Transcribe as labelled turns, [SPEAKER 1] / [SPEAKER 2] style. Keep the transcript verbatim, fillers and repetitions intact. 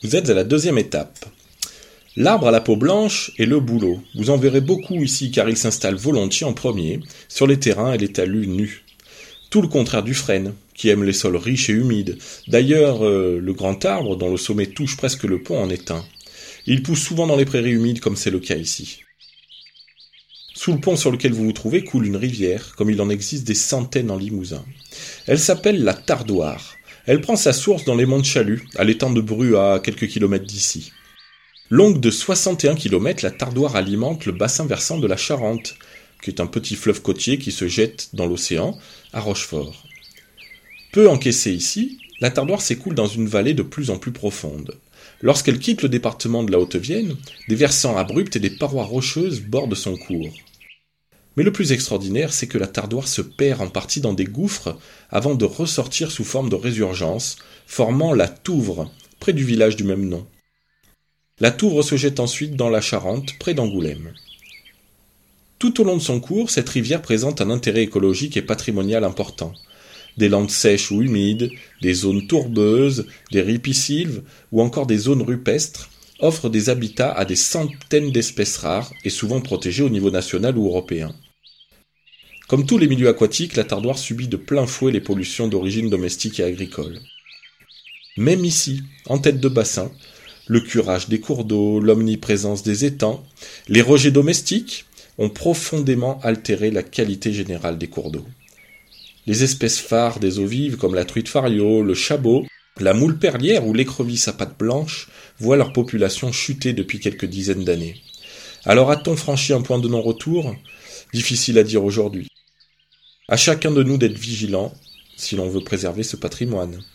[SPEAKER 1] Vous êtes à la deuxième étape. L'arbre à la peau blanche est le bouleau. Vous en verrez beaucoup ici car il s'installe volontiers en premier, sur les terrains et les talus nus. Tout le contraire du frêne, qui aime les sols riches et humides. D'ailleurs, euh, le grand arbre, dont le sommet touche presque le pont, en est un. Il pousse souvent dans les prairies humides, comme c'est le cas ici. Sous le pont sur lequel vous vous trouvez coule une rivière, comme il en existe des centaines en Limousin. Elle s'appelle la Tardoire. Elle prend sa source dans les monts de Chalut, à l'étang de Bru, à quelques kilomètres d'ici. Longue de soixante et un kilomètres, la Tardoire alimente le bassin versant de la Charente, qui est un petit fleuve côtier qui se jette dans l'océan, à Rochefort. Peu encaissée ici, la Tardoire s'écoule dans une vallée de plus en plus profonde. Lorsqu'elle quitte le département de la Haute-Vienne, des versants abrupts et des parois rocheuses bordent son cours. Mais le plus extraordinaire, c'est que la Tardoire se perd en partie dans des gouffres avant de ressortir sous forme de résurgence, formant la Touvre, près du village du même nom. La Touvre se jette ensuite dans la Charente, près d'Angoulême. Tout au long de son cours, cette rivière présente un intérêt écologique et patrimonial important. Des landes sèches ou humides, des zones tourbeuses, des ripisylves ou encore des zones rupestres offrent des habitats à des centaines d'espèces rares et souvent protégées au niveau national ou européen. Comme tous les milieux aquatiques, la Tardoire subit de plein fouet les pollutions d'origine domestique et agricole. Même ici, en tête de bassin, le curage des cours d'eau, l'omniprésence des étangs, les rejets domestiques ont profondément altéré la qualité générale des cours d'eau. Les espèces phares des eaux vives comme la truite fario, le chabot, la moule perlière ou l'écrevisse à pattes blanches voient leur population chuter depuis quelques dizaines d'années. Alors a-t-on franchi un point de non-retour ? Difficile à dire aujourd'hui. À chacun de nous d'être vigilant si l'on veut préserver ce patrimoine.